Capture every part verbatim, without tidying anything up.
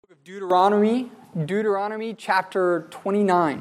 of Deuteronomy, Deuteronomy chapter twenty-nine.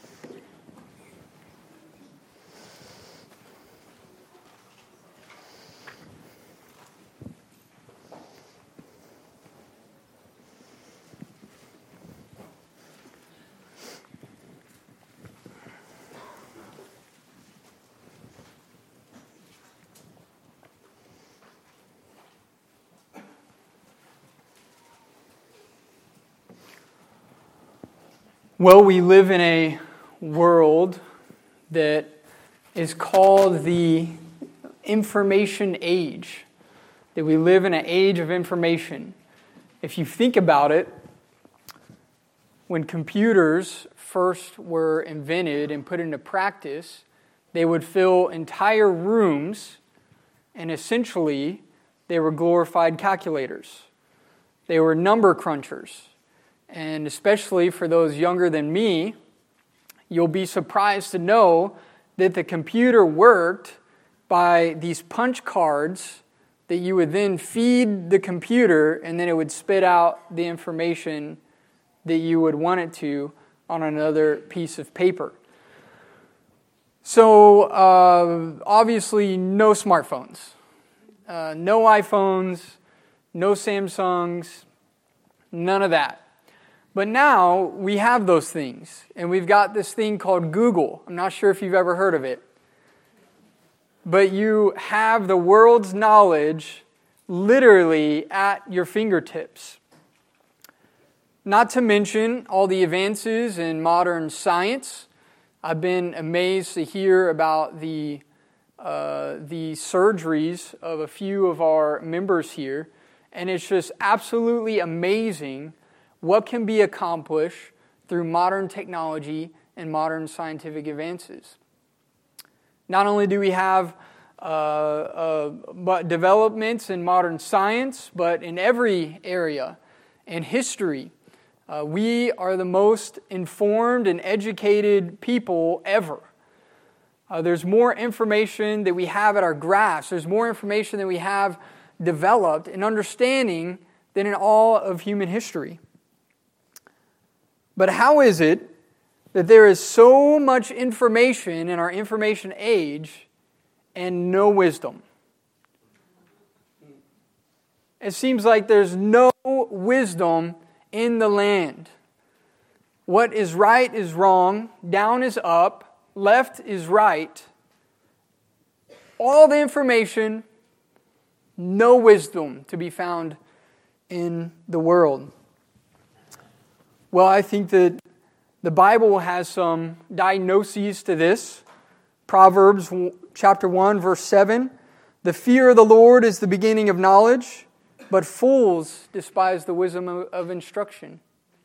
Well, we live in a world that is called the information age. That we live in an age of information. If you think about it, when computers first were invented and put into practice, they would fill entire rooms, and essentially they were glorified calculators. They were number crunchers. And especially for those younger than me, you'll be surprised to know that the computer worked by these punch cards that you would then feed the computer, and then it would spit out the information that you would want it to on another piece of paper. So uh, obviously no smartphones, uh, no iPhones, no Samsungs, none of that. But now we have those things, and we've got this thing called Google. I'm not sure if you've ever heard of it. But you have the world's knowledge literally at your fingertips. Not to mention all the advances in modern science. I've been amazed to hear about the, uh, the surgeries of a few of our members here, and it's just absolutely amazing what can be accomplished through modern technology and modern scientific advances. Not only do we have uh, uh, developments in modern science, but in every area. In history, uh, we are the most informed and educated people ever. Uh, there's more information that we have at our grasp. There's more information that we have developed and understanding than in all of human history. But how is it that there is so much information in our information age and no wisdom? It seems like there's no wisdom in the land. What is right is wrong, down is up, left is right. All the information, no wisdom to be found in the world. Well, I think that the Bible has some diagnoses to this. Proverbs chapter one, verse seven. The fear of the Lord is the beginning of knowledge, but fools despise the wisdom of, of instruction.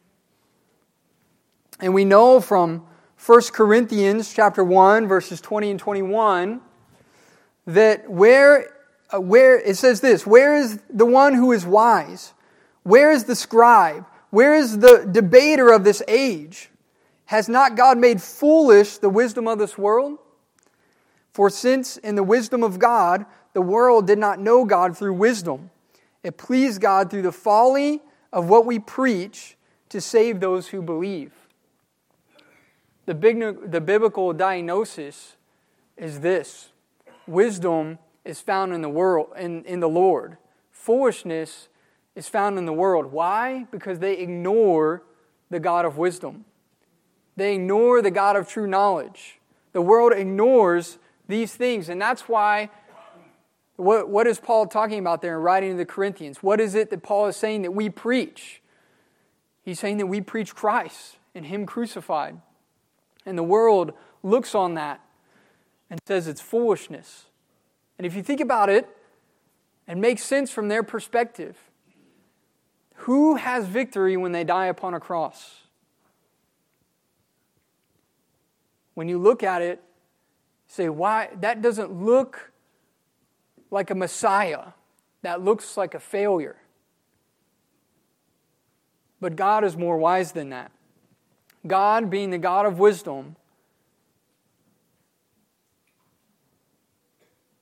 And we know from First Corinthians chapter one, verses twenty and twenty-one, that where, uh, where it says this, where is the one who is wise? Where is the scribe? Where is the debater of this age? Has not God made foolish the wisdom of this world? For since in the wisdom of God, the world did not know God through wisdom, it pleased God through the folly of what we preach to save those who believe. The, big, the biblical diagnosis is this. Wisdom is found in the world, in, in the Lord. Foolishness is found in the world. Why? Because they ignore the God of wisdom. They ignore the God of true knowledge. The world ignores these things. And that's why, what, what is Paul talking about there in writing to the Corinthians? What is it that Paul is saying that we preach? He's saying that we preach Christ and Him crucified. And the world looks on that and says it's foolishness. And if you think about it, it makes sense from their perspective. Who has victory when they die upon a cross? When you look at it, say, why? That doesn't look like a Messiah. That looks like a failure. But God is more wise than that. God, being the God of wisdom,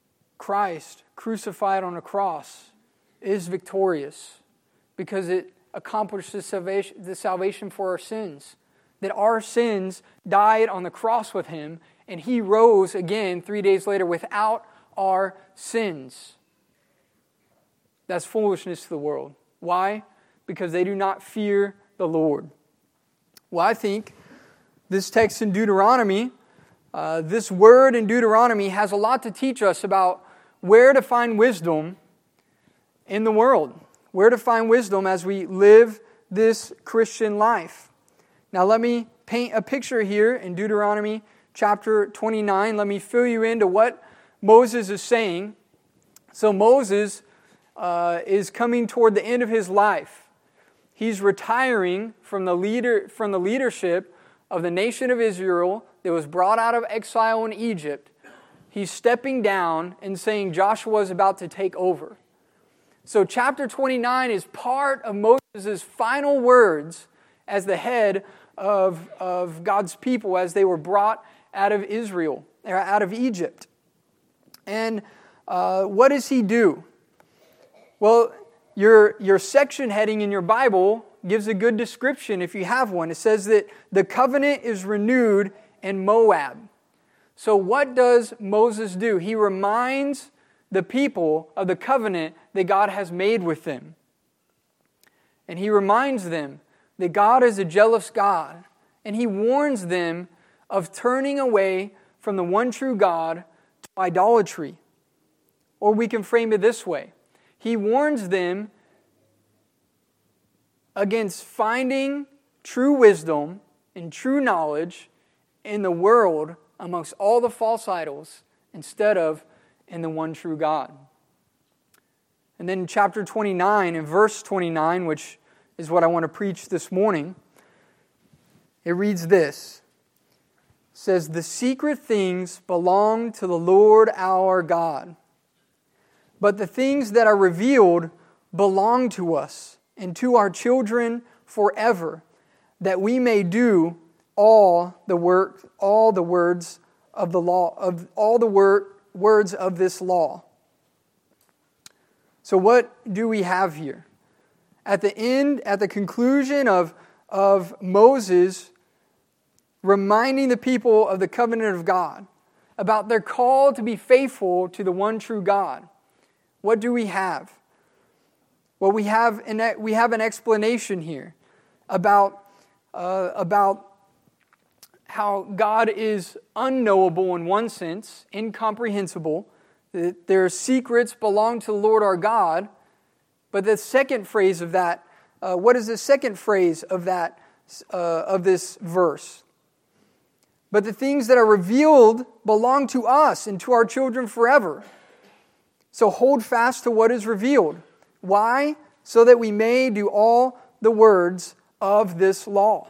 Christ crucified on a cross is victorious because it accomplished the salvation, the salvation for our sins. That our sins died on the cross with Him, and He rose again three days later without our sins. That's foolishness to the world. Why? Because they do not fear the Lord. Well, I think this text in Deuteronomy, uh, this word in Deuteronomy has a lot to teach us about where to find wisdom in the world. Where to find wisdom as we live this Christian life. Now let me paint a picture here in Deuteronomy chapter twenty-nine. Let me fill you into what Moses is saying. So Moses uh, is coming toward the end of his life. He's retiring from the leader from the leadership of the nation of Israel that was brought out of exile in Egypt. He's stepping down and saying Joshua is about to take over. So chapter twenty-nine is part of Moses' final words as the head of, of God's people as they were brought out of Israel, or out of Egypt. And uh, what does he do? Well, your, your section heading in your Bible gives a good description if you have one. It says that the covenant is renewed in Moab. So what does Moses do? He reminds the people of the covenant that God has made with them. And he reminds them that God is a jealous God. And he warns them of turning away from the one true God to idolatry. Or we can frame it this way. He warns them against finding true wisdom and true knowledge in the world amongst all the false idols instead of in the one true God. And then in chapter twenty-nine, in verse twenty-nine, which is what I want to preach this morning, it reads this. It says, "The secret things belong to the Lord our God, but the things that are revealed belong to us and to our children forever, that we may do all the work, all the words of the law, of all the word, words of this law." So what do we have here? At the end, at the conclusion of, of Moses reminding the people of the covenant of God, about their call to be faithful to the one true God, what do we have? Well, we have an, we have an explanation here about, uh, about how God is unknowable in one sense, incomprehensible, that their secrets belong to the Lord our God. But the second phrase of that, uh, what is the second phrase of that, uh, of this verse? But the things that are revealed belong to us and to our children forever. So hold fast to what is revealed. Why? So that we may do all the words of this law.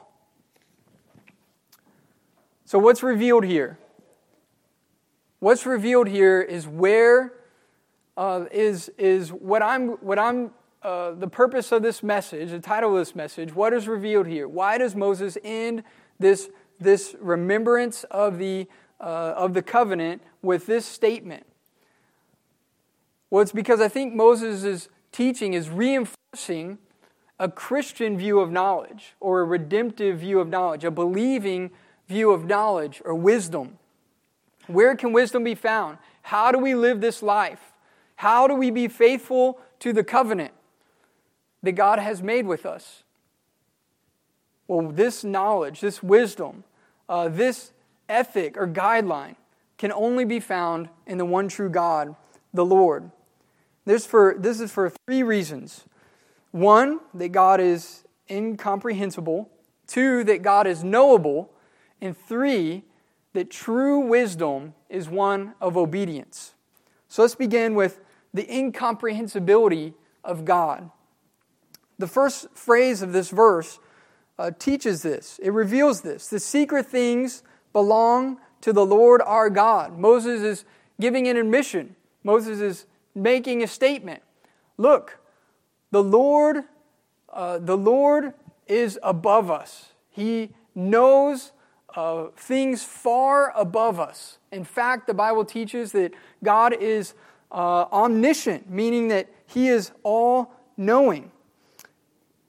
So what's revealed here? What's revealed here is where uh, is is what I'm what I'm uh, the purpose of this message, the title of this message. What is revealed here? Why does Moses end this this remembrance of the uh, of the covenant with this statement? Well, it's because I think Moses' teaching is reinforcing a Christian view of knowledge, or a redemptive view of knowledge, a believing view of knowledge or wisdom. Where can wisdom be found? How do we live this life? How do we be faithful to the covenant that God has made with us? Well, this knowledge, this wisdom, uh, this ethic or guideline can only be found in the one true God, the Lord. This, for, this is for three reasons. One, that God is incomprehensible. Two, that God is knowable. And three, that true wisdom is one of obedience. So let's begin with the incomprehensibility of God. The first phrase of this verse uh, teaches this. It reveals this. The secret things belong to the Lord our God. Moses is giving an admission. Moses is making a statement. Look, the Lord, uh, the Lord is above us. He knows Uh, things far above us. In fact, the Bible teaches that God is uh, omniscient, meaning that He is all-knowing.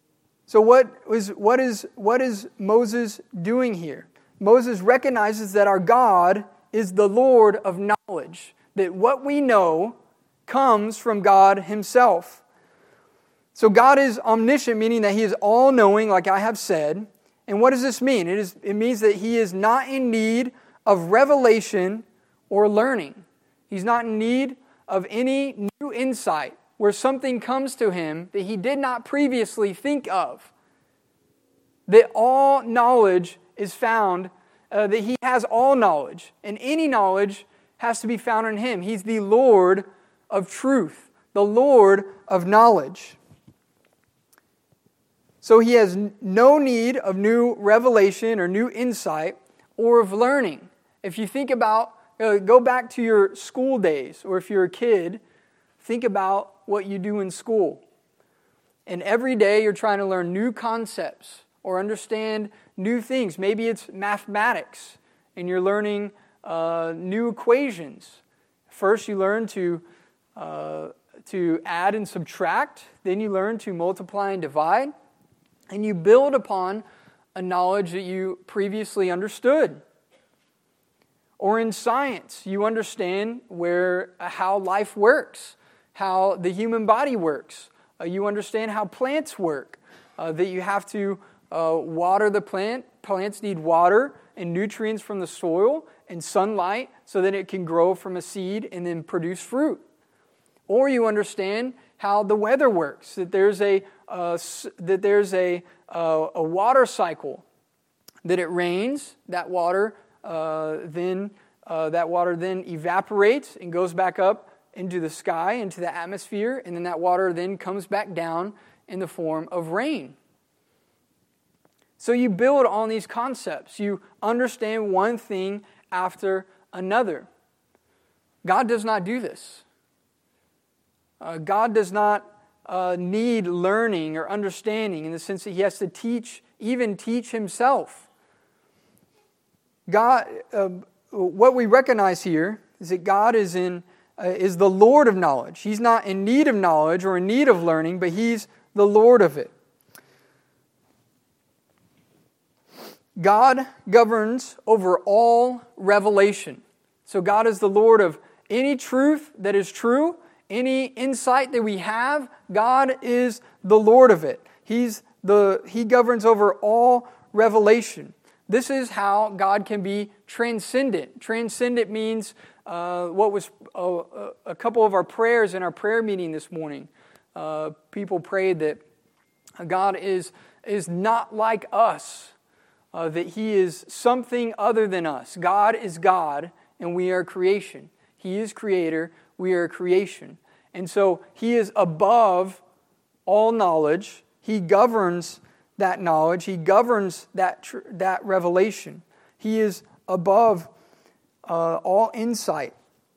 So what is, what is, what is Moses doing here? Moses recognizes that our God is the Lord of knowledge, that what we know comes from God Himself. So God is omniscient, meaning that He is all-knowing, like I have said. And what does this mean? It is, it means that He is not in need of revelation or learning. He's not in need of any new insight where something comes to Him that He did not previously think of. That all knowledge is found, uh, that He has all knowledge. And any knowledge has to be found in Him. He's the Lord of truth, the Lord of knowledge. So He has no need of new revelation or new insight or of learning. If you think about, uh, go back to your school days, or if you're a kid, think about what you do in school. And every day you're trying to learn new concepts or understand new things. Maybe it's mathematics and you're learning uh, new equations. First you learn to, uh, to add and subtract. Then you learn to multiply and divide. And you build upon a knowledge that you previously understood. Or in science, you understand where how life works, how the human body works. Uh, you understand how plants work, uh, that you have to uh, water the plant. Plants need water and nutrients from the soil and sunlight so that it can grow from a seed and then produce fruit. Or you understand how the weather works, that there's a uh, that there's a uh, a water cycle, that it rains, that water uh, then uh, that water then evaporates and goes back up into the sky, into the atmosphere, and then that water then comes back down in the form of rain. So you build on these concepts. You understand one thing after another. God does not do this. Uh, God does not uh, need learning or understanding in the sense that He has to teach, even teach Himself. God, uh, what we recognize here is that God is in uh, is the Lord of knowledge. He's not in need of knowledge or in need of learning, but He's the Lord of it. God governs over all revelation. So God is the Lord of any truth that is true. Any insight that we have, God is the Lord of it. He's the He governs over all revelation. This is how God can be transcendent. Transcendent means uh, what was a, a couple of our prayers in our prayer meeting this morning. Uh, people prayed that God is, is not like us, uh, that He is something other than us. God is God, and we are creation. He is Creator. We are creation. And so He is above all knowledge. He governs that knowledge. He governs that tr- that revelation. He is above uh, all insight.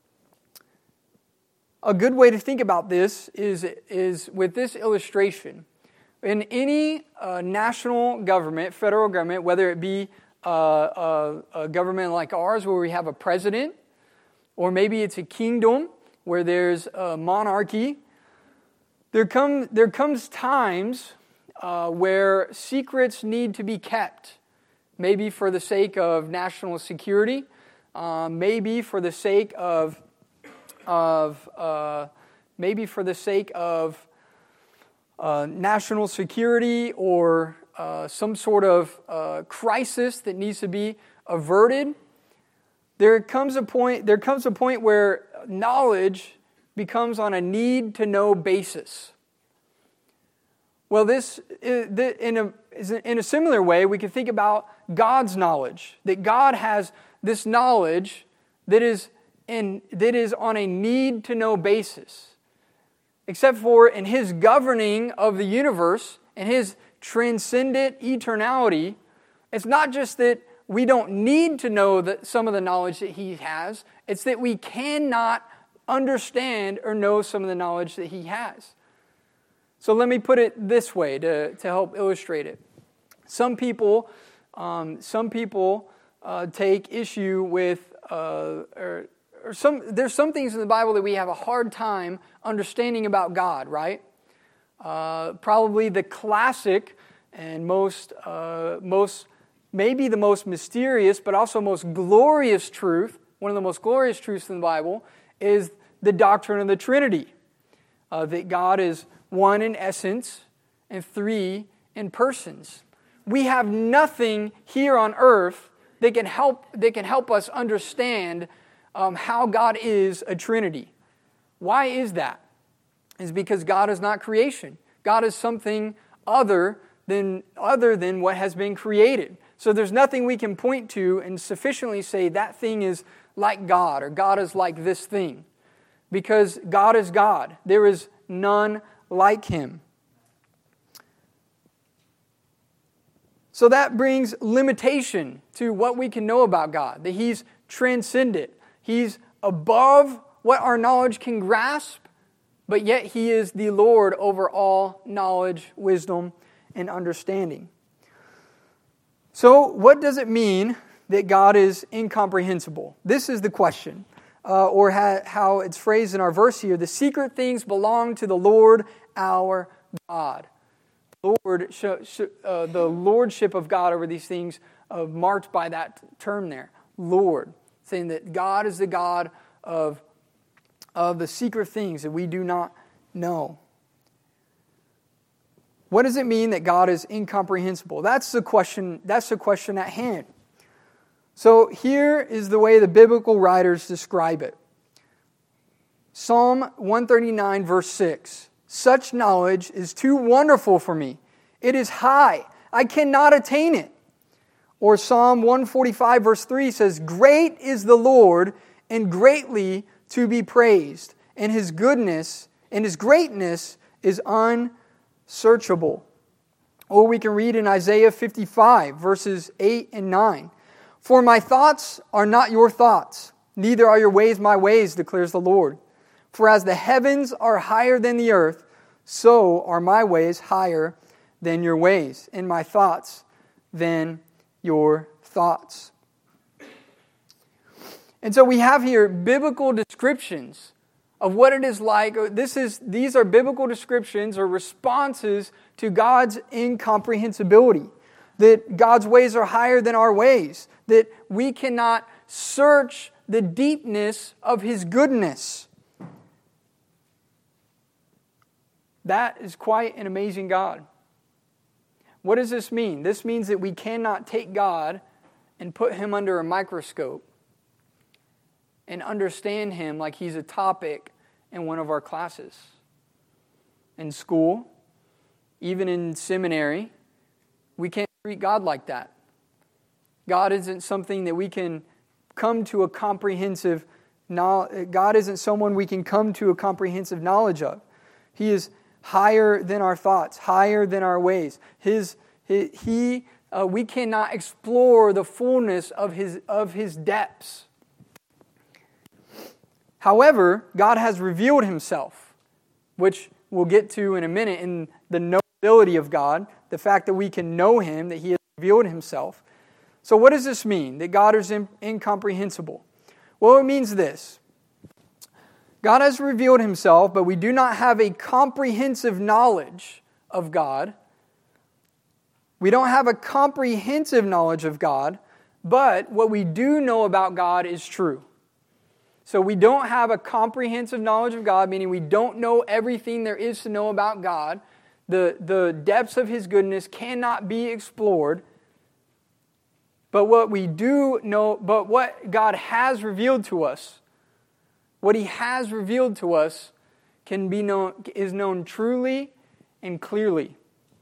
A good way to think about this is, is with this illustration. In any uh, national government, federal government, whether it be uh, a, a government like ours where we have a president, or maybe it's a kingdom where there's a monarchy, there come there comes times uh, where secrets need to be kept, maybe for the sake of national security, uh, maybe for the sake of of uh, maybe for the sake of uh, national security or uh, some sort of uh, crisis that needs to be averted. There comes a point. There comes a point where knowledge becomes on a need-to-know basis. Well, this in a in a similar way, we can think about God's knowledge. That God has this knowledge that is in that is on a need-to-know basis. Except for in His governing of the universe and His transcendent eternality, it's not just that we don't need to know that some of the knowledge that He has. It's that we cannot understand or know some of the knowledge that He has. So let me put it this way to, to help illustrate it. Some people, um, some people uh, take issue with, uh, or, or some. There's some things in the Bible that we have a hard time understanding about God, right? Uh, probably the classic and most, uh, most, maybe the most mysterious, but also most glorious truth, one of the most glorious truths in the Bible, is the doctrine of the Trinity. Uh, that God is one in essence and three in persons. We have nothing here on earth that can help, that can help us understand um, how God is a Trinity. Why is that? It's because God is not creation. God is something other than, other than what has been created. So there's nothing we can point to and sufficiently say that thing is like God or God is like this thing. Because God is God. There is none like Him. So that brings limitation to what we can know about God. That He's transcendent. He's above what our knowledge can grasp, but yet He is the Lord over all knowledge, wisdom, and understanding. So what does it mean that God is incomprehensible? This is the question. Uh, or ha- how it's phrased in our verse here, the secret things belong to the Lord our God. Lord, sh- sh- uh, the lordship of God over these things uh, marked by that term there, Lord, saying that God is the God of, of the secret things that we do not know. What does it mean that God is incomprehensible? That's the question, that's the question at hand. So here is the way the biblical writers describe it. Psalm one thirty-nine, verse six. Such knowledge is too wonderful for me. It is high. I cannot attain it. Or Psalm one forty-five, verse three says, Great is the Lord and greatly to be praised, and His goodness and His greatness is unsearchable. Or we can read in Isaiah fifty-five, verses eight and nine. For my thoughts are not your thoughts, neither are your ways my ways, declares the Lord. For as the heavens are higher than the earth, so are my ways higher than your ways, and my thoughts than your thoughts. And so we have here biblical descriptions of what it is like. This is, these are biblical descriptions or responses to God's incomprehensibility. That God's ways are higher than our ways. That we cannot search the deepness of His goodness. That is quite an amazing God. What does this mean? This means that we cannot take God and put Him under a microscope and understand Him like He's a topic in one of our classes. In school, even in seminary, we can't treat God like that. God isn't something that we can come to a comprehensive knowledge. God isn't someone we can come to a comprehensive knowledge of. He is higher than our thoughts, higher than our ways. His, he, he uh, we cannot explore the fullness of his of His depths. However, God has revealed Himself, which we'll get to in a minute in the knowability of God, the fact that we can know Him, that He has revealed Himself. So what does this mean, that God is incomprehensible? Well, it means this. God has revealed Himself, but we do not have a comprehensive knowledge of God. We don't have a comprehensive knowledge of God, but what we do know about God is true. So we don't have a comprehensive knowledge of God, meaning we don't know everything there is to know about God. The, the depths of His goodness cannot be explored. But what we do know, but what God has revealed to us, what He has revealed to us can be known, is known truly and clearly.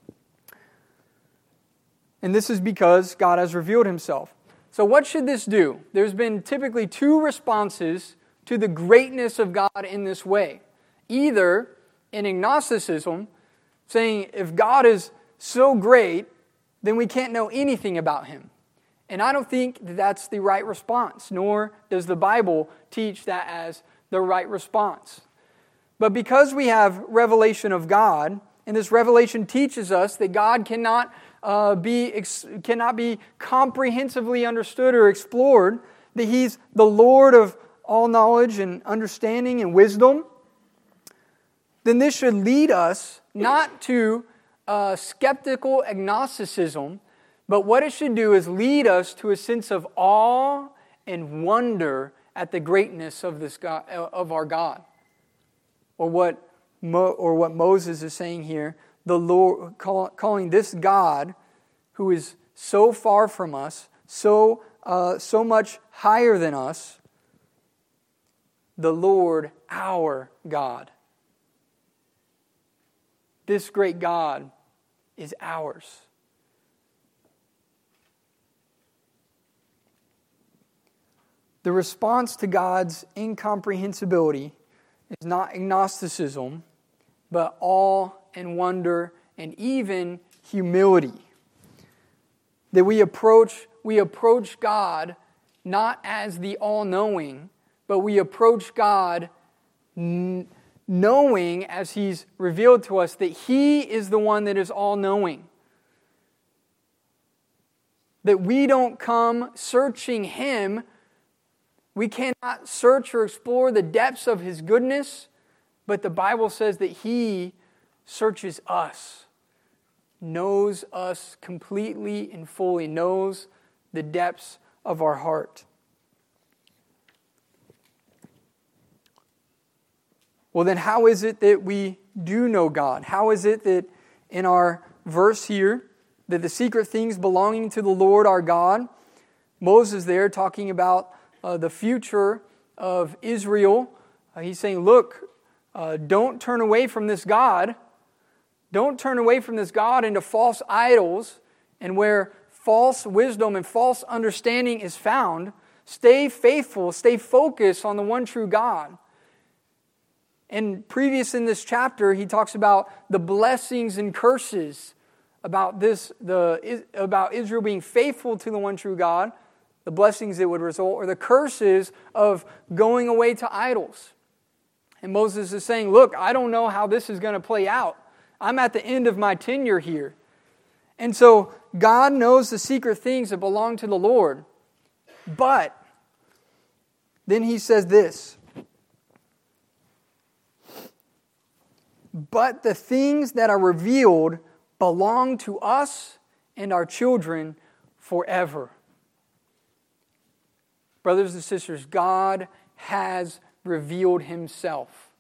And this is because God has revealed Himself. So what should this do? There's been typically two responses to the greatness of God in this way. Either in agnosticism, saying if God is so great, then we can't know anything about Him. And I don't think that that's the right response, nor does the Bible teach that as the right response. But because we have revelation of God, and this revelation teaches us that God cannot uh, be ex- cannot be comprehensively understood or explored, that He's the Lord of all knowledge and understanding and wisdom, then this should lead us not to uh, skeptical agnosticism, but what it should do is lead us to a sense of awe and wonder at the greatness of this God, of our God. Or what, Mo, or what Moses is saying here, the Lord, call, calling this God, who is so far from us, so uh, so much higher than us, the Lord, our God. This great God is ours. The response to God's incomprehensibility is not agnosticism, but awe and wonder and even humility. That we approach, we approach God not as the all-knowing, but we approach God n- knowing, as He's revealed to us, that He is the one that is all-knowing. That we don't come searching Him. We cannot search or explore the depths of His goodness, but the Bible says that He searches us, knows us completely and fully, knows the depths of our heart. Well, then how is it that we do know God? How is it that in our verse here, that the secret things belonging to the Lord our God, Moses there talking about uh, the future of Israel, uh, he's saying, look, uh, don't turn away from this God. Don't turn away from this God into false idols, and where false wisdom and false understanding is found, stay faithful, stay focused on the one true God. And previous in this chapter, he talks about the blessings and curses about this, the about Israel being faithful to the one true God, the blessings that would result, or the curses of going away to idols. And Moses is saying, look, I don't know how this is going to play out. I'm at the end of my tenure here. And so God knows the secret things that belong to the Lord. But then he says this, but the things that are revealed belong to us and our children forever. Brothers and sisters, God has revealed Himself.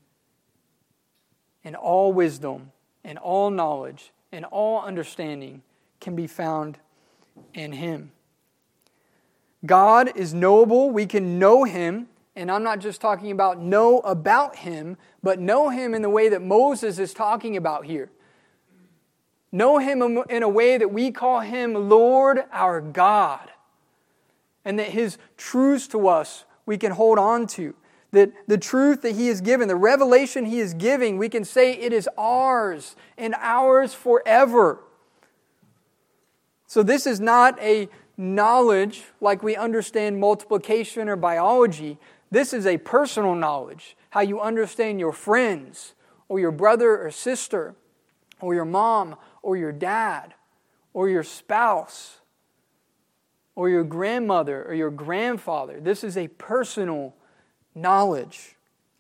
And all wisdom and all knowledge and all understanding can be found in Him. God is knowable. We can know Him. And I'm not just talking about know about Him, but know Him in the way that Moses is talking about here. Know Him in a way that we call Him Lord our God. And that His truths to us we can hold on to. That the truth that He has given, the revelation He is giving, we can say it is ours and ours forever. So this is not a knowledge like we understand multiplication or biology. This is a personal knowledge, how you understand your friends or your brother or sister or your mom or your dad or your spouse or your grandmother or your grandfather. This is a personal knowledge.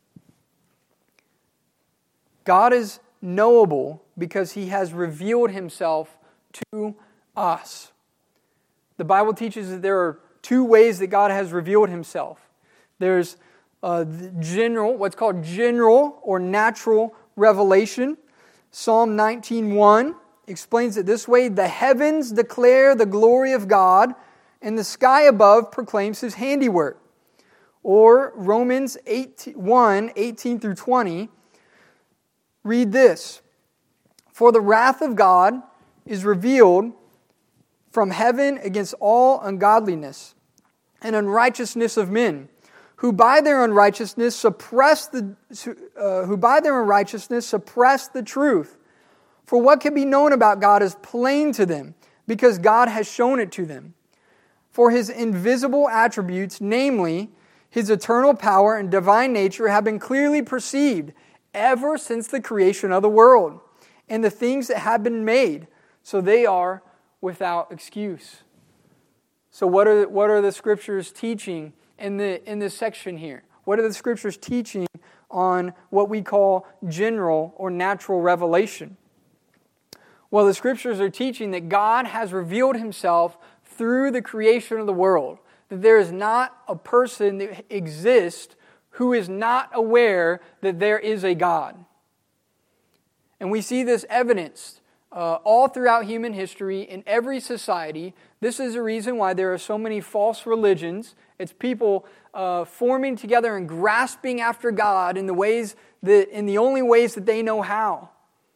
God is knowable because He has revealed Himself to us. The Bible teaches that there are two ways that God has revealed Himself. There's uh, general, what's called general or natural revelation. Psalm nineteen one explains it this way: the heavens declare the glory of God, and the sky above proclaims His handiwork. Or Romans one, eighteen through twenty, read this: for the wrath of God is revealed from heaven against all ungodliness and unrighteousness of men, who by their unrighteousness suppress the uh, who by their unrighteousness suppress the truth. For what can be known about God is plain to them, because God has shown it to them. For His invisible attributes, namely His eternal power and divine nature, have been clearly perceived ever since the creation of the world, and the things that have been made, so they are without excuse. So what are what are the Scriptures teaching in the in this section here? What are the Scriptures teaching on what we call general or natural revelation? Well, the Scriptures are teaching that God has revealed Himself through the creation of the world. That there is not a person that exists who is not aware that there is a God. And we see this evidenced uh, all throughout human history, in every society. This is the reason why there are so many false religions. It's people uh, forming together and grasping after God in the ways that, in the only ways that they know how.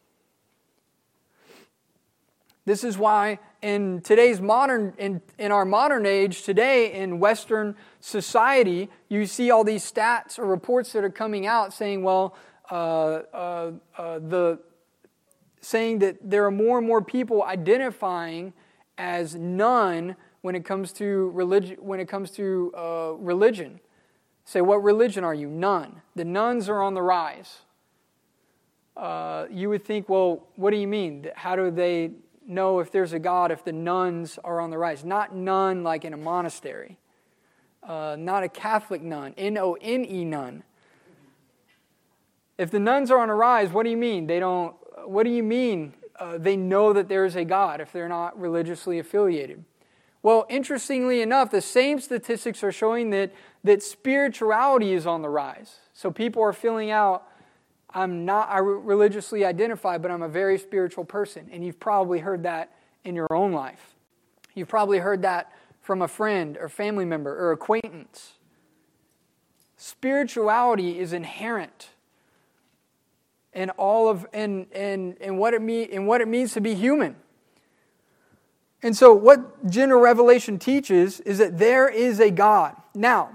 This is why in today's modern, in, in our modern age today in Western society, you see all these stats or reports that are coming out saying, well, uh, uh, uh, the saying that there are more and more people identifying as none when it comes to religion. When it comes to uh, religion, say, what religion are you? None. The nuns are on the rise. Uh, you would think, well, what do you mean? How do they know if there's a God if the nuns are on the rise? Not nun like in a monastery. Uh, not a Catholic nun. N O N E nun. If the nuns are on the rise, what do you mean? They don't. What do you mean uh, they know that there is a God if they're not religiously affiliated? Well, interestingly enough, the same statistics are showing that, that spirituality is on the rise. So people are filling out, I'm not I religiously identified, but I'm a very spiritual person. And you've probably heard that in your own life. You've probably heard that from a friend or family member or acquaintance. Spirituality is inherent in all of in in in what it mean in what it means to be human. And so what general revelation teaches is that there is a God. Now,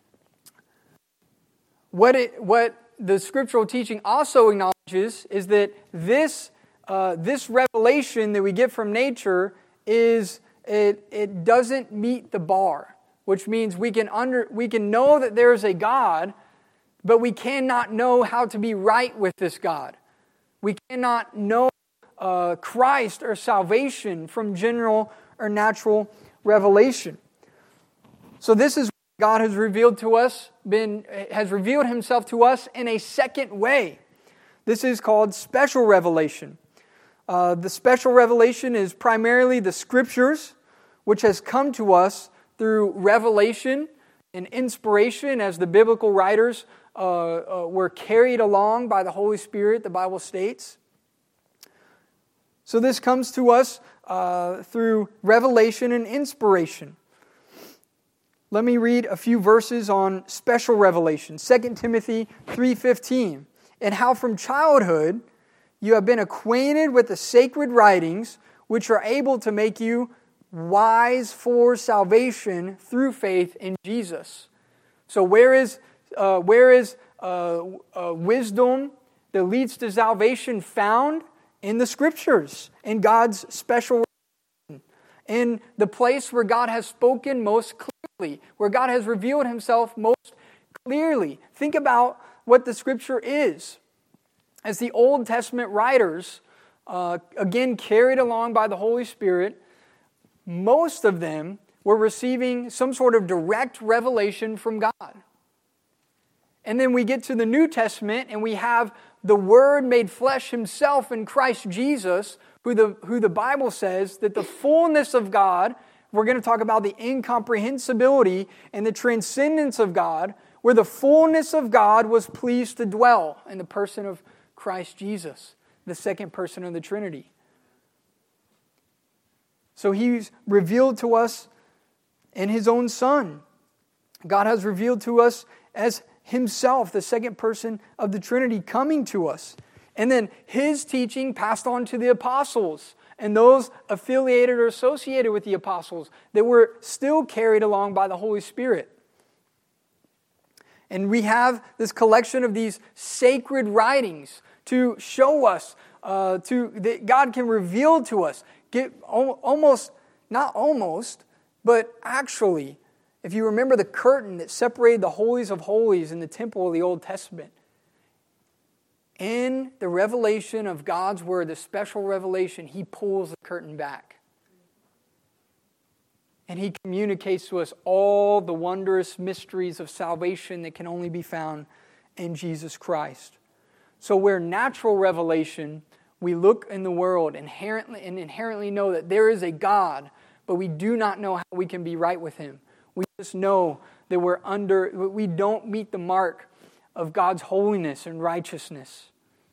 what it what the scriptural teaching also acknowledges is that this uh, this revelation that we get from nature is it it doesn't meet the bar, which means we can under we can know that there is a God, but we cannot know how to be right with this God. We cannot know uh, Christ or salvation from general or natural revelation. So this is what God has revealed to us, been has revealed Himself to us in a second way. This is called special revelation. Uh, the special revelation is primarily the Scriptures, which has come to us through revelation and inspiration as the biblical writers uh, uh, were carried along by the Holy Spirit, the Bible states. So this comes to us uh, through revelation and inspiration. Let me read a few verses on special revelation. Second Timothy three fifteen. And how from childhood you have been acquainted with the sacred writings, which are able to make you wise for salvation through faith in Jesus. So where is uh, where is uh, uh, wisdom that leads to salvation found? In the Scriptures, in God's special revelation, in the place where God has spoken most clearly, where God has revealed Himself most clearly. Think about what the Scripture is. As the Old Testament writers, uh, again carried along by the Holy Spirit, most of them were receiving some sort of direct revelation from God. And then we get to the New Testament and we have the Word made flesh Himself in Christ Jesus, who the, who the Bible says that the fullness of God, we're going to talk about the incomprehensibility and the transcendence of God, where the fullness of God was pleased to dwell in the person of Christ Jesus, the second person of the Trinity. So He's revealed to us in His own Son. God has revealed to us as Himself, the second person of the Trinity, coming to us. And then His teaching passed on to the apostles and those affiliated or associated with the apostles that were still carried along by the Holy Spirit. And we have this collection of these sacred writings to show us, uh, to that God can reveal to us, get almost, not almost, but actually, if you remember the curtain that separated the holies of holies in the temple of the Old Testament, in the revelation of God's Word, the special revelation, He pulls the curtain back. And He communicates to us all the wondrous mysteries of salvation that can only be found in Jesus Christ. So where natural revelation We look in the world inherently and inherently know that there is a God, but we do not know how we can be right with Him. We just know that we're under, we don't meet the mark of God's holiness and righteousness.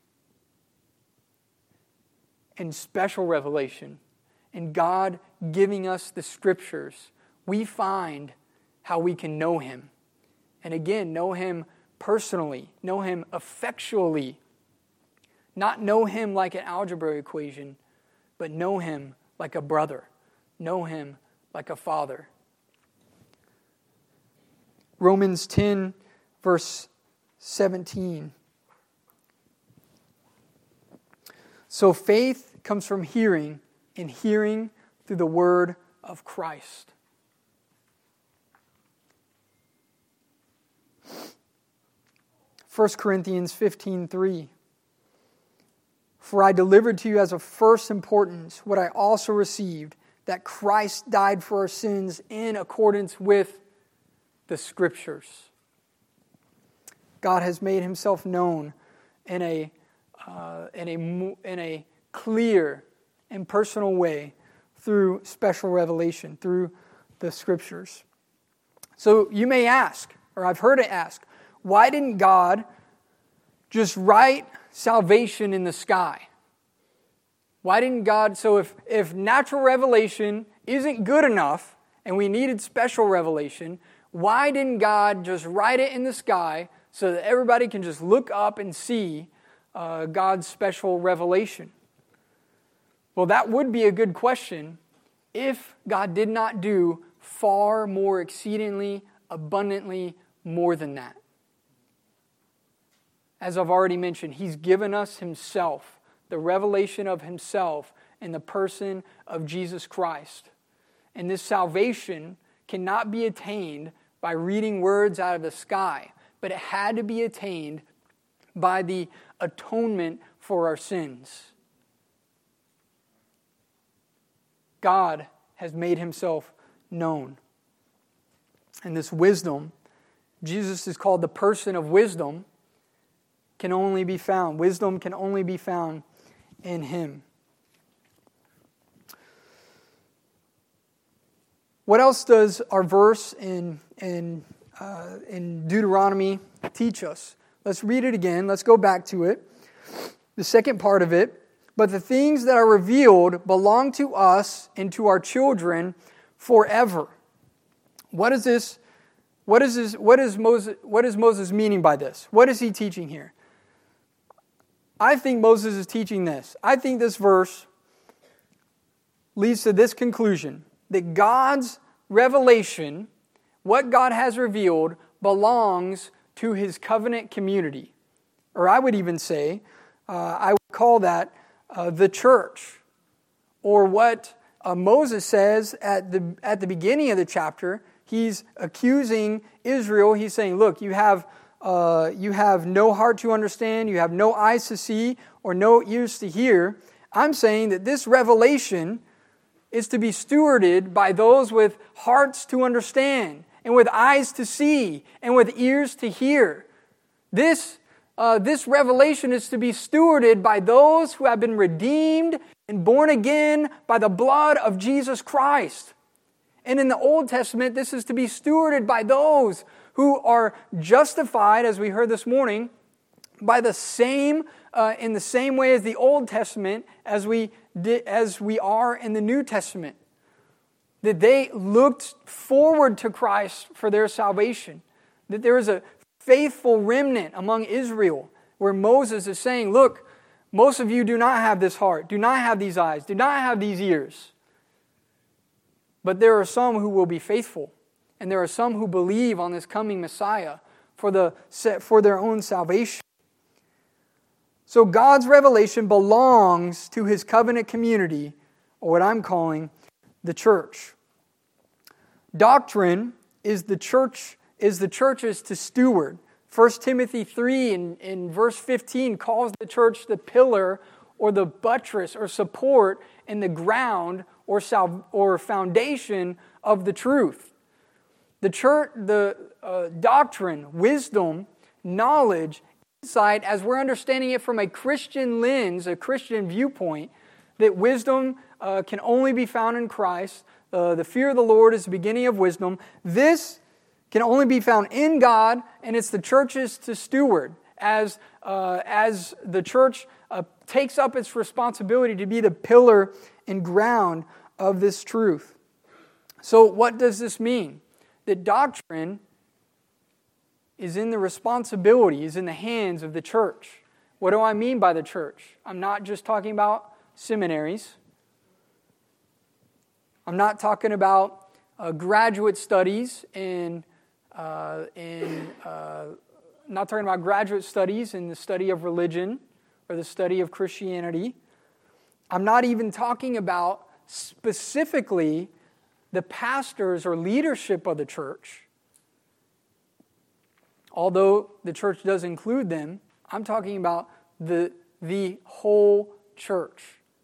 And special revelation, and God giving us the Scriptures, we find how we can know Him. And again, know Him personally, know Him effectually. Not know Him like an algebra equation, but know Him like a brother. Know Him like a father. Romans ten, verse seventeen. So faith comes from hearing, and hearing through the word of Christ. First Corinthians fifteen three. For I delivered to you as of first importance what I also received, that Christ died for our sins in accordance with the Scriptures. God has made Himself known in a uh, in a in a clear and personal way through special revelation, through the Scriptures. So you may ask, or I've heard it asked, why didn't God just write salvation in the sky? Why didn't God, so if, if natural revelation isn't good enough and we needed special revelation, why didn't God just write it in the sky so that everybody can just look up and see uh, God's special revelation? Well, that would be a good question if God did not do far more exceedingly, abundantly more than that. As I've already mentioned, He's given us Himself, the revelation of Himself in the person of Jesus Christ. And this salvation cannot be attained by reading words out of the sky, but it had to be attained by the atonement for our sins. God has made Himself known. And this wisdom, Jesus is called the person of wisdom, can only be found. Wisdom can only be found in Him. What else does our verse in, in, uh, in Deuteronomy teach us? Let's read it again. Let's go back to it. The second part of it. But the things that are revealed belong to us and to our children forever. What is this? What is this? What is Moses? What is Moses meaning by this? What is he teaching here? I think Moses is teaching this. I think this verse leads to this conclusion, that God's revelation, what God has revealed, belongs to His covenant community. Or I would even say, uh, I would call that uh, the church. Or what uh, Moses says at the at the beginning of the chapter, he's accusing Israel. He's saying, look, you have Uh, you have no heart to understand, you have no eyes to see, or no ears to hear. I'm saying that this revelation is to be stewarded by those with hearts to understand, and with eyes to see, and with ears to hear. This, uh, this revelation is to be stewarded by those who have been redeemed and born again by the blood of Jesus Christ. And in the Old Testament, this is to be stewarded by those who are justified, as we heard this morning, by the same, uh, in the same way as the Old Testament, as we did, as we are in the New Testament. That they looked forward to Christ for their salvation. That there is a faithful remnant among Israel, where Moses is saying, look, most of you do not have this heart, do not have these eyes, do not have these ears. But there are some who will be faithful. And there are some who believe on this coming Messiah for the for their own salvation. So God's revelation belongs to His covenant community, or what I'm calling the church. Doctrine is the church is the church's to steward. First Timothy three in, in verse fifteen calls the church the pillar or the buttress or support in the ground or sal- or foundation of the truth. The church, the uh, doctrine, wisdom, knowledge insight as we're understanding it from a Christian lens, a Christian viewpoint, that wisdom uh, can only be found in Christ. Uh, the fear of the Lord is the beginning of wisdom. This can only be found in God, and it's the church's to steward as, uh, as the church uh, takes up its responsibility to be the pillar and ground of this truth. So what does this mean? That doctrine is in the responsibility, is in the hands of the church. What do I mean by the church? I'm not just talking about seminaries. I'm not talking about uh, graduate studies in, uh, in uh, not talking about graduate studies in the study of religion or the study of Christianity. I'm not even talking about specifically the pastors or leadership of the church. Although the church does include them, I'm talking about the, the whole church.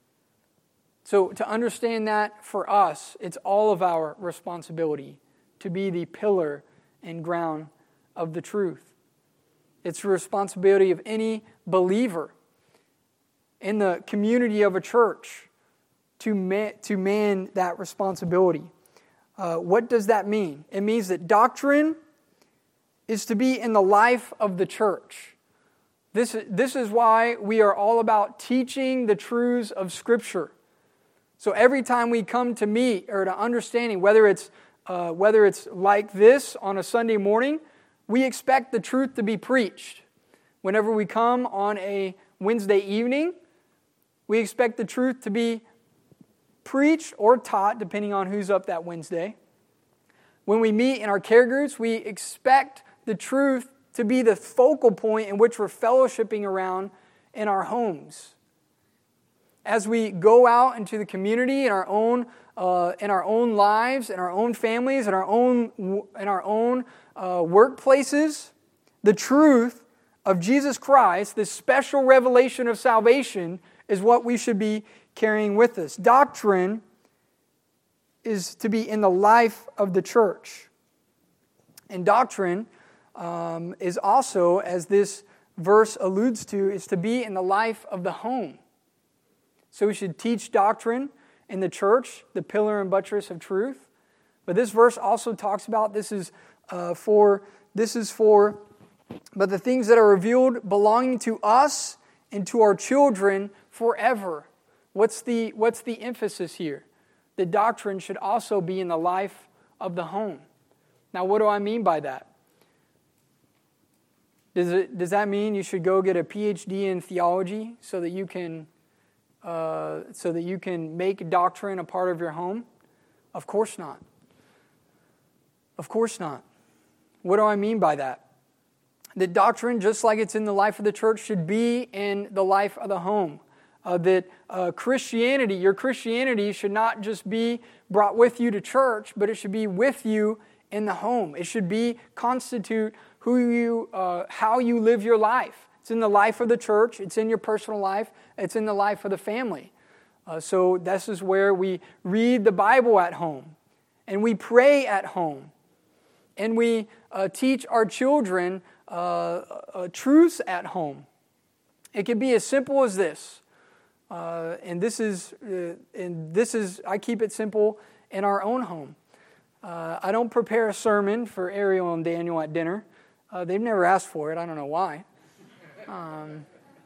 So to understand that for us, it's all of our responsibility to be the pillar and ground of the truth. It's the responsibility of any believer in the community of a church to man, to man that responsibility. Uh, what does that mean? It means that doctrine is to be in the life of the church. This, this is why we are all about teaching the truths of Scripture. So every time we come to meet or to understanding, whether it's uh, whether it's like this on a Sunday morning, we expect the truth to be preached. Whenever we come on a Wednesday evening, we expect the truth to be preached or taught, depending on who's up that Wednesday. When we meet in our care groups, we expect the truth to be the focal point in which we're fellowshipping around in our homes. As we go out into the community, in our own, uh, in our own lives, in our own families, in our own, in our own uh, workplaces, the truth of Jesus Christ, this special revelation of salvation, is what we should be carrying with us. Doctrine is to be in the life of the church. And doctrine um, is also, as this verse alludes to, is to be in the life of the home. So we should teach doctrine in the church, the pillar and buttress of truth. But this verse also talks about this is uh, for this is for, but the things that are revealed belonging to us and to our children forever. What's the what's the emphasis here? The doctrine should also be in the life of the home. Now, what do I mean by that? Does it does that mean you should go get a P H D in theology so that you can uh, so that you can make doctrine a part of your home? Of course not. Of course not. What do I mean by that? That doctrine, just like it's in the life of the church, should be in the life of the home. Uh, that uh, Christianity, your Christianity should not just be brought with you to church, but it should be with you in the home. It should be constitute who you, uh, how you live your life. It's in the life of the church. It's in your personal life. It's in the life of the family. Uh, so this is where we read the Bible at home, and we pray at home, and we uh, teach our children uh, uh, truths at home. It can be as simple as this. Uh, and this is, uh, and this is, I keep it simple in our own home. Uh, I don't prepare a sermon for Ariel and Daniel at dinner. Uh, they've never asked for it. I don't know why. Um,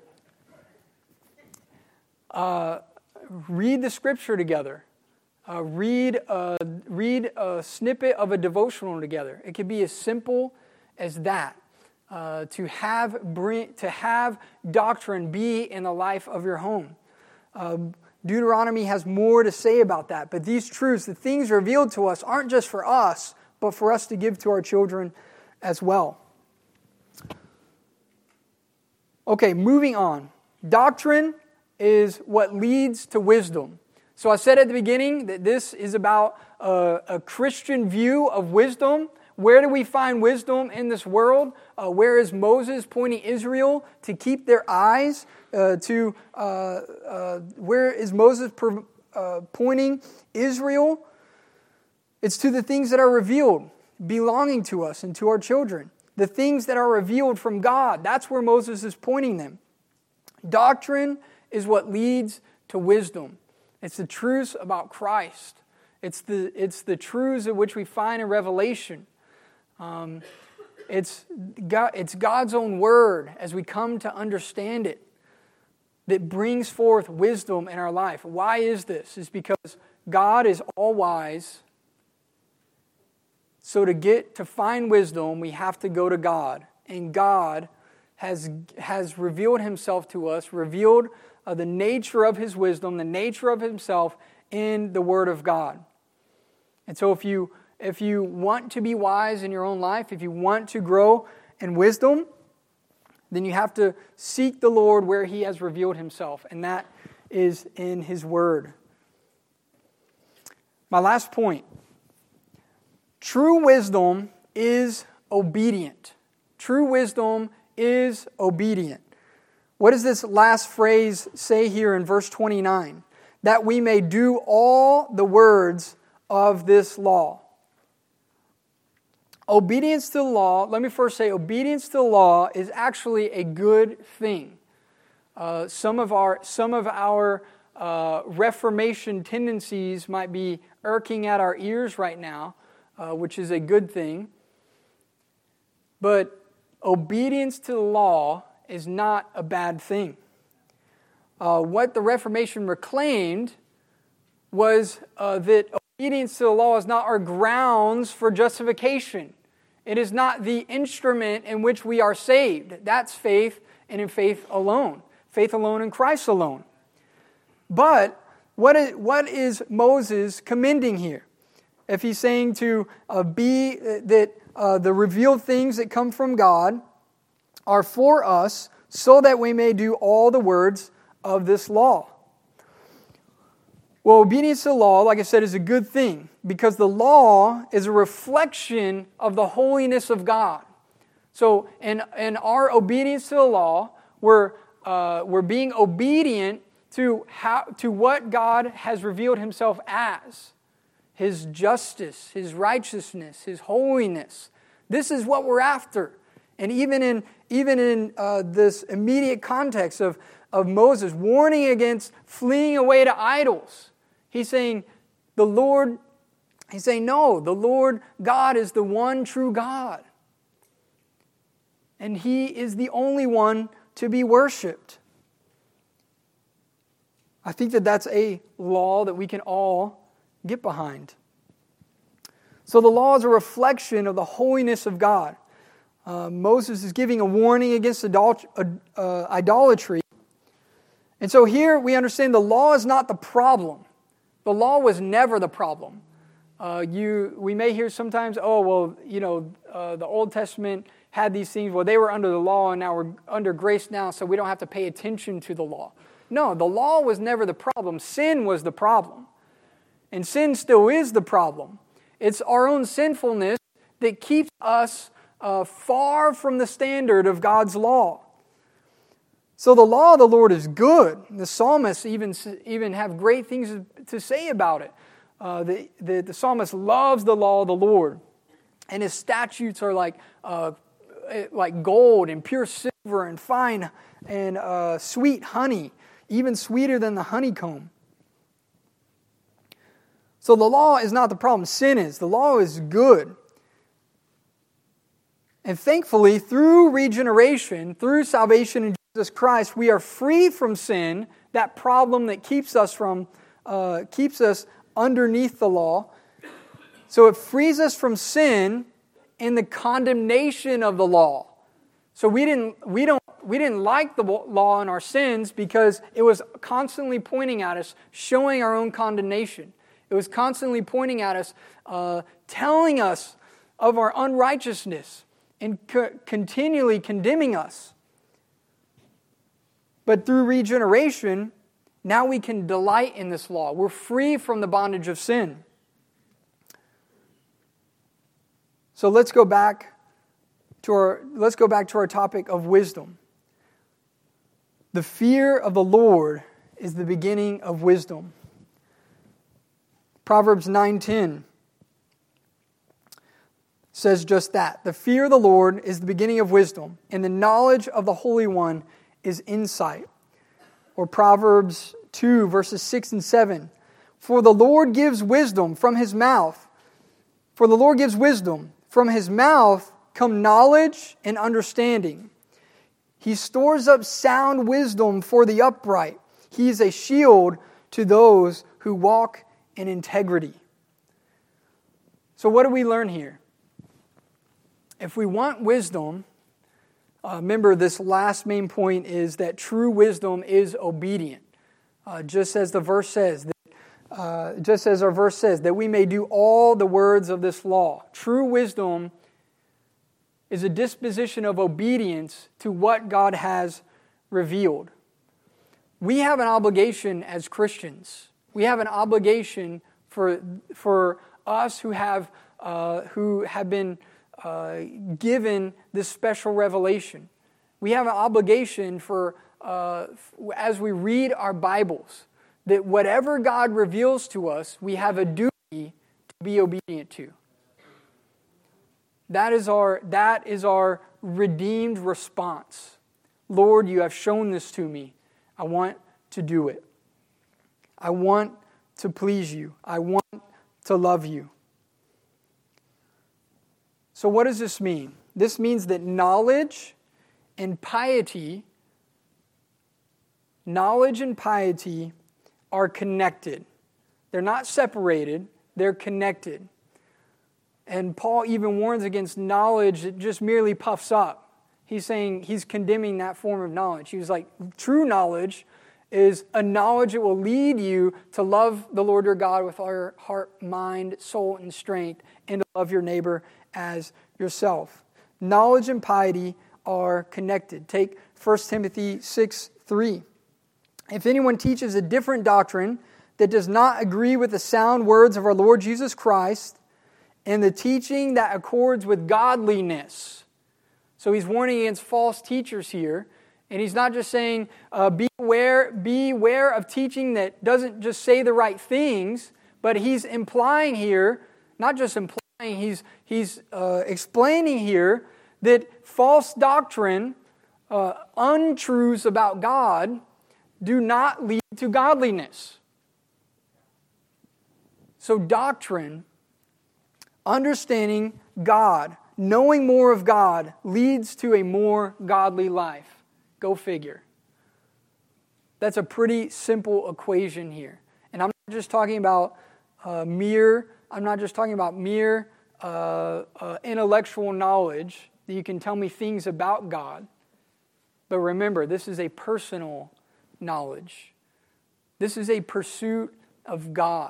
uh, read the Scripture together. Uh, read, uh, read a snippet of a devotional together. It could be as simple as that. Uh, to have bring, to have doctrine be in the life of your home. Uh, Deuteronomy has more to say about that. But these truths, the things revealed to us, aren't just for us, but for us to give to our children as well. Okay, moving on. Doctrine is what leads to wisdom. So I said at the beginning that this is about a, a Christian view of wisdom. Where do we find wisdom in this world? Uh, where is Moses pointing Israel to keep their eyes uh, to? Uh, uh, where is Moses per, uh, pointing Israel? It's to the things that are revealed, belonging to us and to our children. the things that are revealed from God. That's where Moses is pointing them. Doctrine is what leads to wisdom. It's the truths about Christ. It's the, it's the truths in which we find in Revelation. Um, it's, God, it's God's own word as we come to understand it that brings forth wisdom in our life. Why is this? It's because God is all-wise. So to get to find wisdom, we have to go to God. And God has, has revealed Himself to us, revealed uh, the nature of His wisdom, the nature of Himself in the Word of God. And so if you, if you want to be wise in your own life, if you want to grow in wisdom, then you have to seek the Lord where He has revealed Himself. And that is in His Word. My last point. True wisdom is obedient. True wisdom is obedient. What does this last phrase say here in verse twenty-nine? That we may do all the words of this law. Obedience to the law, let me first say, obedience to the law is actually a good thing. Uh, some of our, some of our uh, Reformation tendencies might be irking at our ears right now, Uh, which is a good thing. But obedience to the law is not a bad thing. Uh, what the Reformation reclaimed was uh, that obedience to the law is not our grounds for justification. It is not the instrument in which we are saved. That's faith, and in faith alone. Faith alone in Christ alone. But what is, what is Moses commending here? If he's saying to uh, be that uh, the revealed things that come from God are for us so that we may do all the words of this law. Well, obedience to the law, like I said, is a good thing because the law is a reflection of the holiness of God. So in, in our obedience to the law, we're, uh, we're being obedient to, how, to what God has revealed Himself as. His justice, His righteousness, His holiness. This is what we're after. And even in even in uh, this immediate context of, of Moses warning against fleeing away to idols, he's saying, the Lord, he's saying, no, the Lord God is the one true God. And He is the only one to be worshipped. I think that that's a law that we can all get behind. So the law is a reflection of the holiness of God. Uh, Moses is giving a warning against idolat- uh, idolatry. And so here we understand the law is not the problem. The law was never the problem. Uh, you, we may hear sometimes, oh, well, you know, uh, the Old Testament had these things. Well, they were under the law and now we're under grace now, so we don't have to pay attention to the law. No, the law was never the problem. Sin was the problem. And sin still is the problem. It's our own sinfulness that keeps us uh, far from the standard of God's law. So the law of the Lord is good. The psalmists even, even have great things to say about it. Uh, the, the, the psalmist loves the law of the Lord. And his statutes are like, uh, like gold and pure silver and fine and uh, sweet honey, even sweeter than the honeycomb. So the law is not the problem. Sin is. The law is good. And thankfully, through regeneration, through salvation in Jesus Christ, we are free from sin, that problem that keeps us from, uh, keeps us underneath the law. So it frees us from sin and the condemnation of the law. So we didn't, we don't, we didn't like the law and our sins because it was constantly pointing at us, showing our own condemnation. It was constantly pointing at us, uh, telling us of our unrighteousness and co- continually condemning us. But through regeneration, now we can delight in this law. We're free from the bondage of sin. So let's go back to our let's go back to our topic of wisdom. The fear of the Lord is the beginning of wisdom. Proverbs nine ten says just that. The fear of the Lord is the beginning of wisdom, and the knowledge of the Holy One is insight. Or Proverbs two, verses six and seven. For the Lord gives wisdom from His mouth. For the Lord gives wisdom. From His mouth come knowledge and understanding. He stores up sound wisdom for the upright. He is a shield to those who walk in integrity. So what do we learn here? If we want wisdom, uh, remember this last main point is that true wisdom is obedient. Uh, just as the verse says, that, uh, just as our verse says, that we may do all the words of this law. True wisdom is a disposition of obedience to what God has revealed. We have an obligation as Christians. We have an obligation for for us who have uh, who have been uh, given this special revelation. We have an obligation for uh, as we read our Bibles, that whatever God reveals to us, we have a duty to be obedient to. That is our that is our redeemed response. Lord, you have shown this to me. I want to do it. I want to please you. I want to love you. So what does this mean? This means that knowledge and piety, knowledge and piety are connected. They're not separated, they're connected. And Paul even warns against knowledge that just merely puffs up. He's saying, he's condemning that form of knowledge. He was like, true knowledge is a knowledge that will lead you to love the Lord your God with all your heart, mind, soul, and strength, and to love your neighbor as yourself. Knowledge and piety are connected. Take First Timothy six three. If anyone teaches a different doctrine that does not agree with the sound words of our Lord Jesus Christ, and the teaching that accords with godliness. So he's warning against false teachers here. And he's not just saying, uh, beware, beware of teaching that doesn't just say the right things, but he's implying here, not just implying, he's, he's uh, explaining here that false doctrine, uh, untruths about God, do not lead to godliness. So doctrine, understanding God, knowing more of God, leads to a more godly life. Go figure. That's a pretty simple equation here. And I'm not just talking about uh, mere, I'm not just talking about mere uh, uh, intellectual knowledge that you can tell me things about God. But remember, this is a personal knowledge. This is a pursuit of God.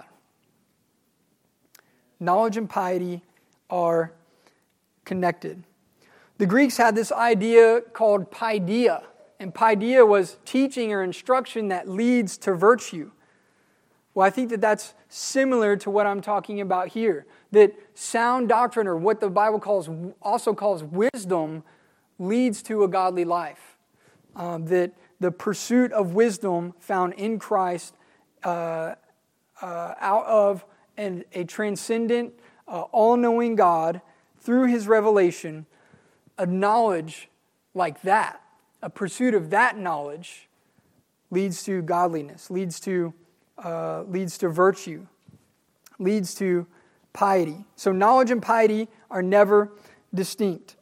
Knowledge and piety are connected. The Greeks had this idea called paideia, and paideia was teaching or instruction that leads to virtue. Well, I think that that's similar to what I'm talking about here, that sound doctrine, or what the Bible calls also calls wisdom, leads to a godly life. Um, that the pursuit of wisdom found in Christ uh, uh, out of and a transcendent, uh, all-knowing God, through His revelation, a knowledge like that, a pursuit of that knowledge, leads to godliness, leads to uh, leads to virtue, leads to piety. So knowledge and piety are never distinct.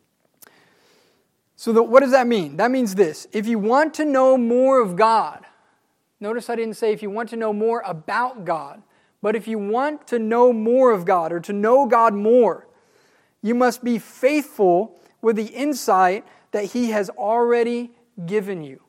So the, what does that mean? That means this: if you want to know more of God, notice I didn't say if you want to know more about God. But if you want to know more of God, or to know God more, you must be faithful with the insight that He has already given you.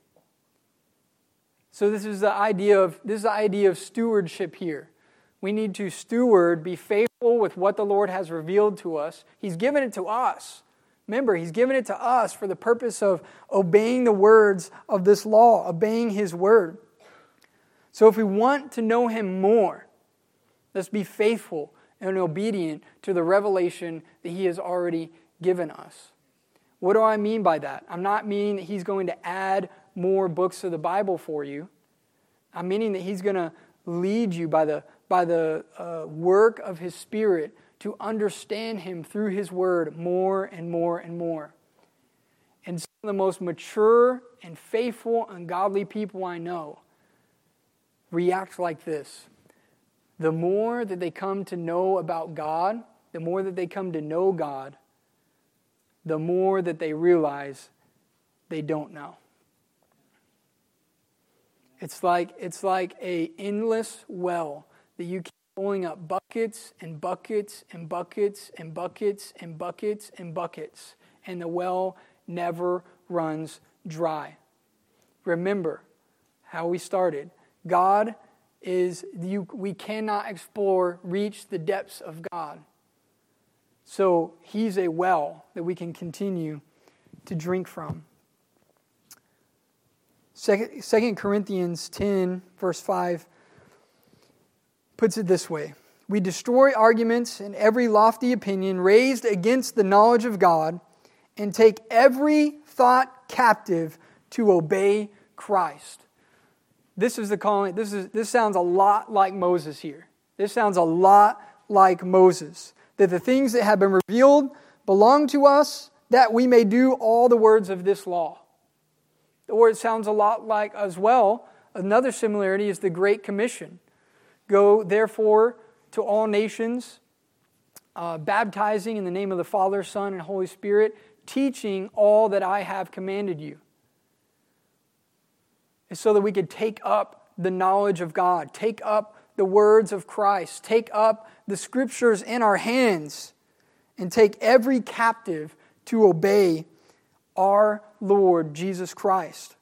So this is the idea of this is the idea of stewardship here. We need to steward, be faithful with what the Lord has revealed to us. He's given it to us. Remember, He's given it to us for the purpose of obeying the words of this law, obeying His word. So if we want to know Him more, let's be faithful and obedient to the revelation that He has already given us. What do I mean by that? I'm not meaning that He's going to add more books to the Bible for you. I'm meaning that He's going to lead you by the, by the uh, work of His Spirit to understand Him through His Word more and more and more. And some of the most mature and faithful and godly people I know react like this. The more that they come to know about God, the more that they come to know God, the more that they realize they don't know. It's like it's like a endless well that you keep filling up buckets and buckets and buckets and buckets and buckets and buckets, and the well never runs dry. Remember how we started. God is you. We cannot explore, reach the depths of God. So He's a well that we can continue to drink from. Second Corinthians ten, verse five, puts it this way. We destroy arguments and every lofty opinion raised against the knowledge of God, and take every thought captive to obey Christ. This is the calling. This is this sounds a lot like Moses here. This sounds a lot like Moses. That the things that have been revealed belong to us, that we may do all the words of this law. Or it sounds a lot like as well, another similarity is the Great Commission. Go therefore to all nations, uh, baptizing in the name of the Father, Son, and Holy Spirit, teaching all that I have commanded you. And so that we could take up the knowledge of God, take up the words of Christ, take up the Scriptures in our hands, and take every captive to obey our Lord Jesus Christ.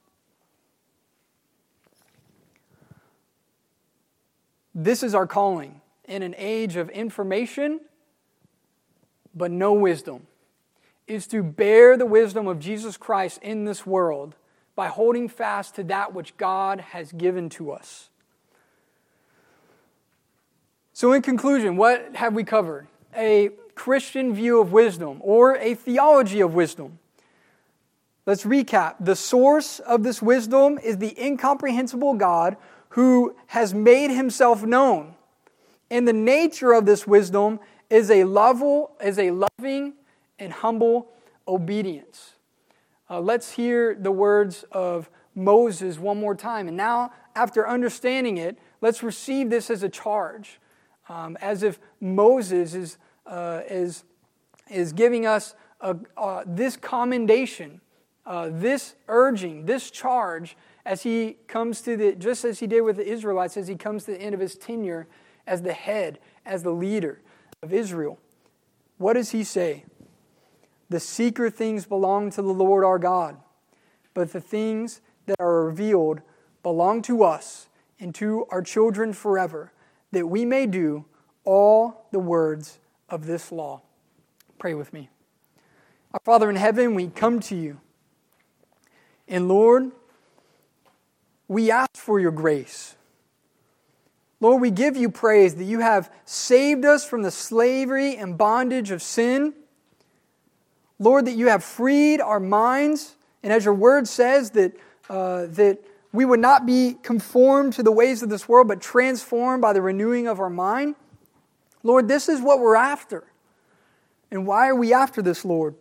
This is our calling in an age of information, but no wisdom, is to bear the wisdom of Jesus Christ in this world by holding fast to that which God has given to us. So in conclusion, what have we covered? A Christian view of wisdom, or a theology of wisdom. Let's recap. The source of this wisdom is the incomprehensible God who has made Himself known. And the nature of this wisdom is a level, is a loving and humble obedience. Uh, let's hear the words of Moses one more time. And now, after understanding it, let's receive this as a charge. Um, as if Moses is, uh, is, is giving us a, uh, this commendation, uh, this urging, this charge, as he comes to the, just as he did with the Israelites, as he comes to the end of his tenure as the head, as the leader of Israel. What does he say? The secret things belong to the Lord our God, but the things that are revealed belong to us and to our children forever, that we may do all the words of this law. Pray with me. Our Father in heaven, we come to you. And Lord, we ask for your grace. Lord, we give you praise that you have saved us from the slavery and bondage of sin. Lord, that you have freed our minds. And as your word says, that, uh, that we would not be conformed to the ways of this world, but transformed by the renewing of our mind. Lord, this is what we're after. And why are we after this, Lord?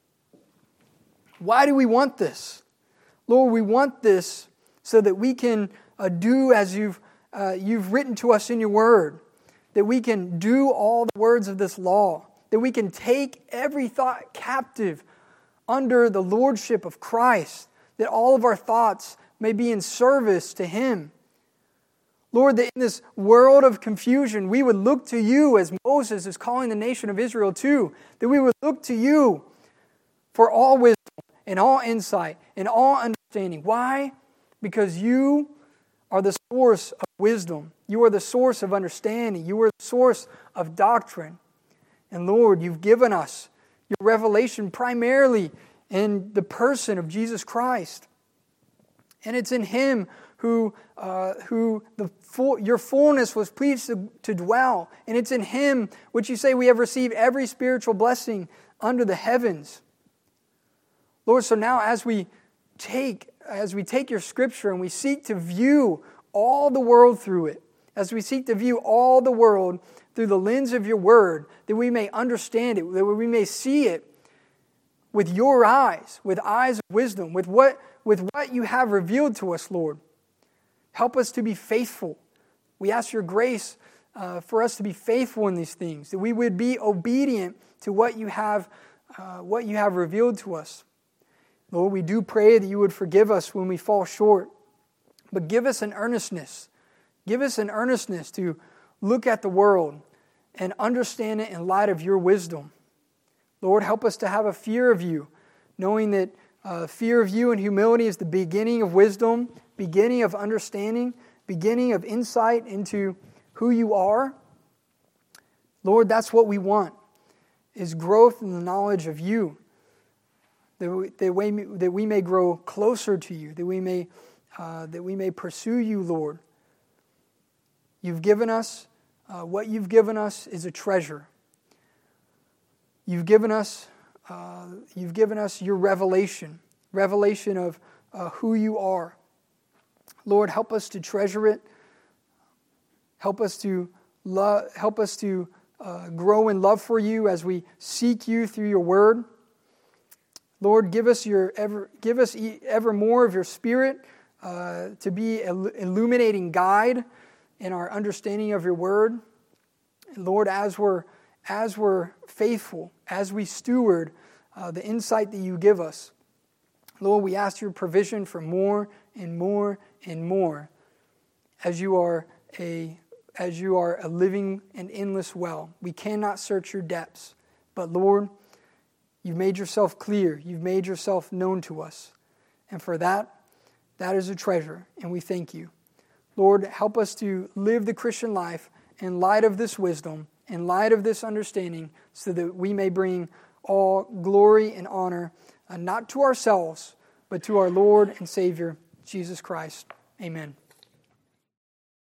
Why do we want this? Lord, we want this so that we can uh, do as you've, uh, you've written to us in your word. That we can do all the words of this law. That we can take every thought captive under the lordship of Christ. That all of our thoughts may be in service to Him. Lord, that in this world of confusion, we would look to you as Moses is calling the nation of Israel to. That we would look to you for all wisdom and all insight and all understanding. Why? Because you are the source of wisdom. You are the source of understanding. You are the source of doctrine. And Lord, you've given us your revelation primarily in the person of Jesus Christ. And it's in Him who, uh, who the full, your fullness was pleased to, to dwell. And it's in Him which you say we have received every spiritual blessing under the heavens. Lord, so now as we take, as we take your Scripture and we seek to view all the world through it, as we seek to view all the world through the lens of your word, that we may understand it, that we may see it with your eyes, with eyes of wisdom, with what, with what you have revealed to us, Lord. Help us to be faithful. We ask your grace uh, for us to be faithful in these things, that we would be obedient to what you have, uh, what you have revealed to us. Lord, we do pray that you would forgive us when we fall short, but give us an earnestness. Give us an earnestness to look at the world and understand it in light of your wisdom. Lord, help us to have a fear of you, knowing that uh, fear of you and humility is the beginning of wisdom, beginning of understanding, beginning of insight into who you are. Lord, that's what we want, is growth in the knowledge of you, that we, that we, that we may grow closer to you, that we may, uh, that we may pursue you, Lord. You've given us, uh, what you've given us is a treasure. You've given us, uh, you've given us your revelation, revelation of uh, who you are. Lord, help us to treasure it. Help us to love. Help us to uh, grow in love for you as we seek you through your word. Lord, give us your ever, give us ever more of your Spirit uh, to be an illuminating guide in our understanding of your word. And Lord, as we're as we're faithful, as we steward uh, the insight that you give us, Lord, we ask your provision for more and more and more, as you are a as you are a living and endless well. We cannot search your depths, but Lord, you've made yourself clear. You've made yourself known to us, and for that, that is a treasure, and we thank you. Lord, help us to live the Christian life in light of this wisdom, in light of this understanding, so that we may bring all glory and honor, uh, not to ourselves, but to our Lord and Savior, Jesus Christ. Amen.